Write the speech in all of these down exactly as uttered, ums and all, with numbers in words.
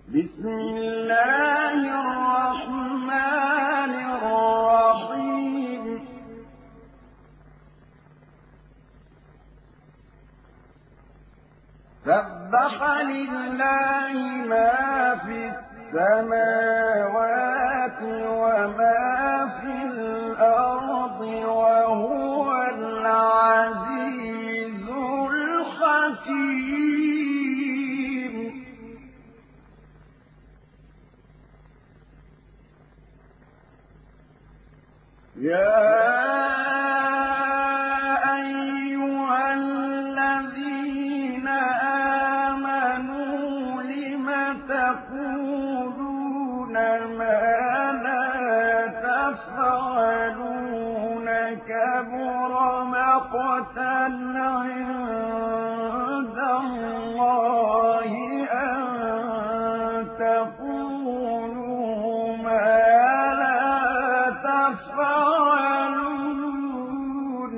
بسم الله الرحمن الرحيم سبح لله ما في السماوات وما في الأرض وهو العزيز الحكيم يا أيها الذين آمنوا لم تقولون ما لا تفعلون كبر مقتا عند الله أن تقولوا ما لا تفعلون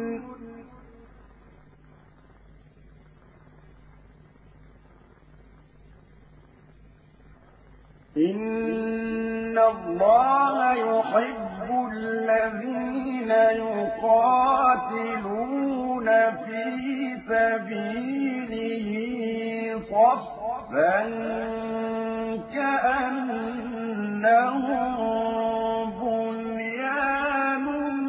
إن الله يحب الذين يقاتلون في سبيله صفا كأنهم بنيان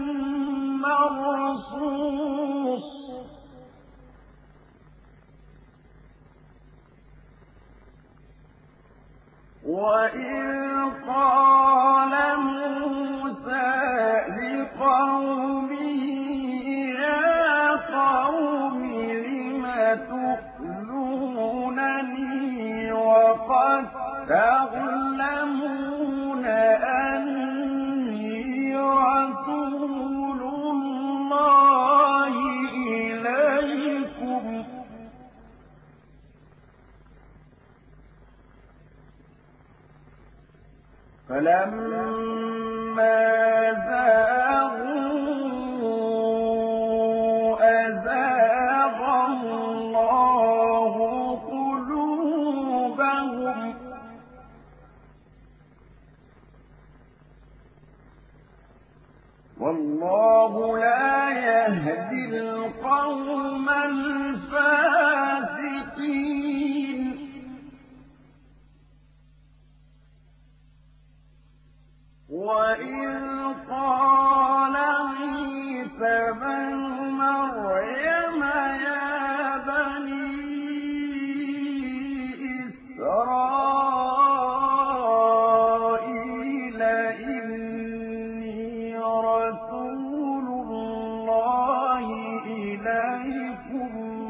مرصوص وإذ قال موسى لقومه يا قوم لم تؤذونني وقد تعلمون أني رسول الله إليكم فلما زاغوا أزاغ الله قلوبهم والله لا يهدي القوم الفاسقين وإذ قال عيسى ابن مريم يا بني إسرائيل إني رسول الله إليكم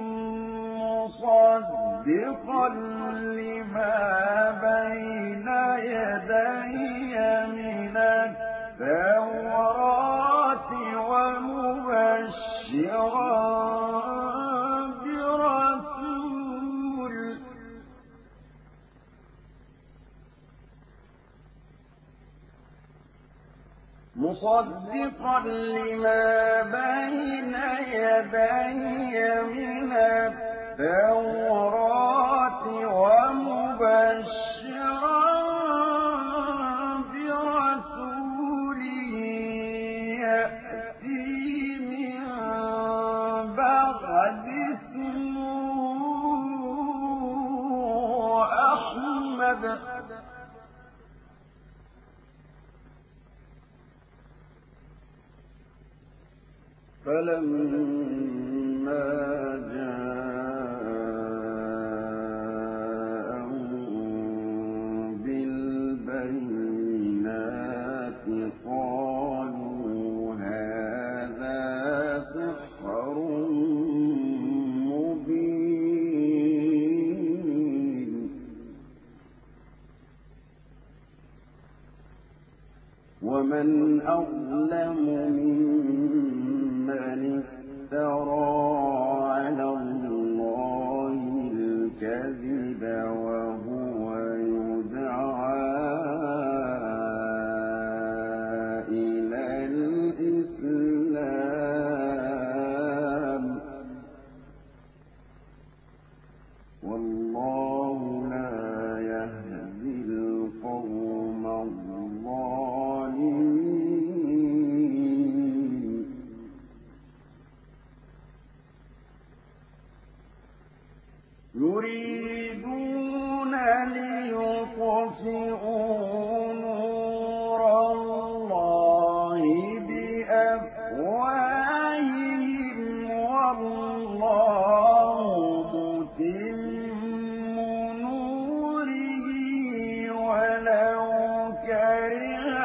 مصدقا لما بين يدي من التوراة ومبشرا برسول مصدقا لما بين يدي من التوراة ومبشرا برسول يأتي من بعد اسمه أحمد فلما جاءهم بالبينات قالوا هذا سحر مبين ومن أظلم ممن افترى على الله الكذب وهو يدعى إلى الإسلام والله لا يهدي كره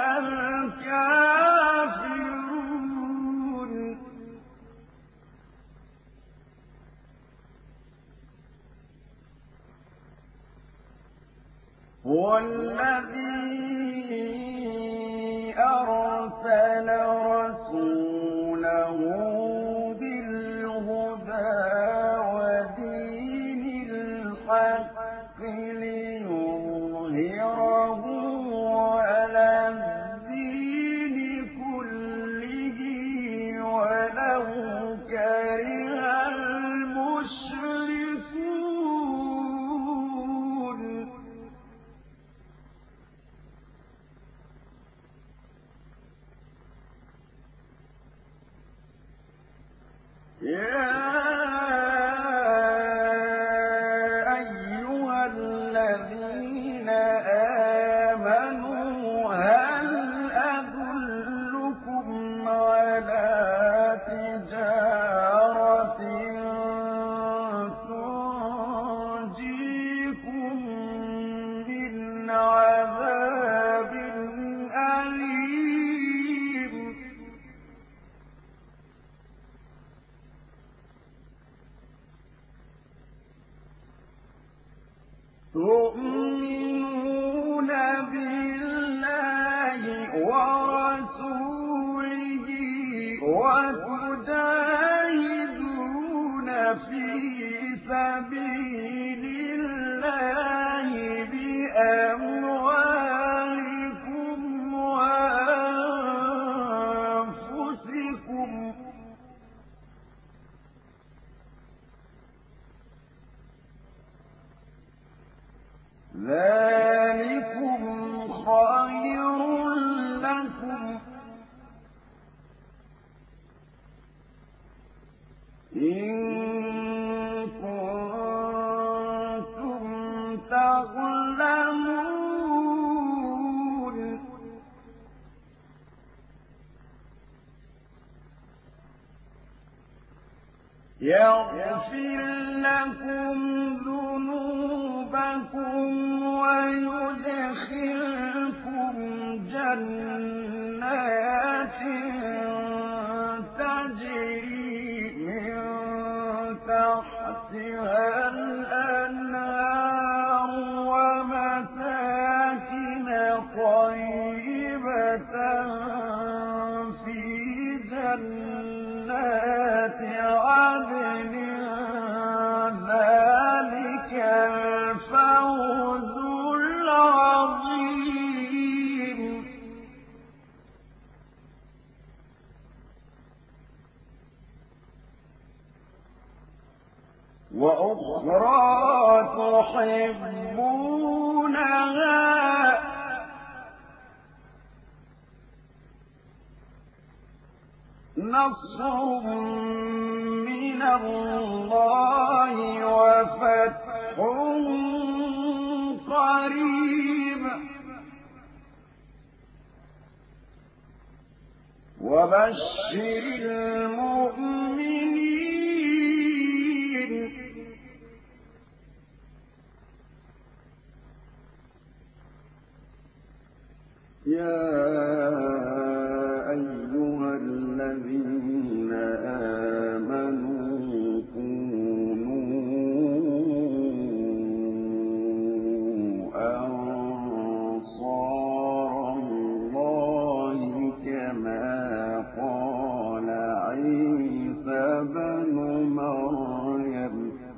الكافرون هو الذي أرسل رسوله بالهدى ودين الحق ليظهره على الدين كله ولو كره المشركون يا أيها الذين آمنوا هل أدلكم على تجارة تنجيكم من عذاب أليم تؤمنون بالله ورسوله وتجاهدون في سبيل الله بأموالكم وأنفسكم ذلكم خير لكم إن كنتم تعلمون يغفر لكم ذنوبكم ويدخلكم جنات تجري من تحتها الأنهار ومساكن طيبة في جنات عدن ذلك الفوز العظيم وأخرى تحبونها نصر من الله وفتح قريب وبشر المؤمنين يا أيها الذين آمنوا كونوا أنصار الله كما قال عيسى بن مريم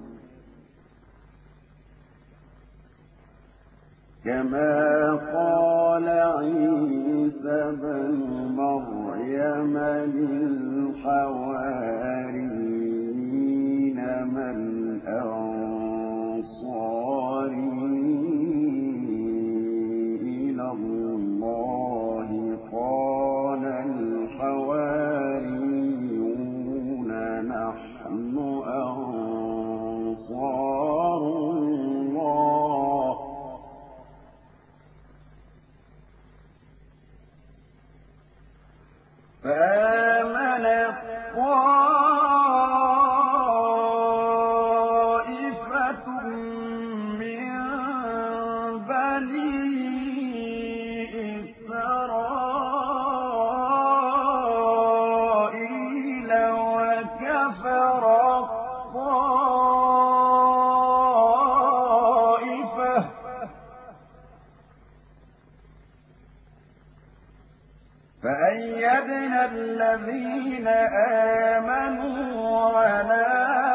كما قال عيسى بن مريم للحواريين من أنصاري إلى الله قال الحواريون نحن أنصار الله فآمنت فأيدنا الذين آمنوا على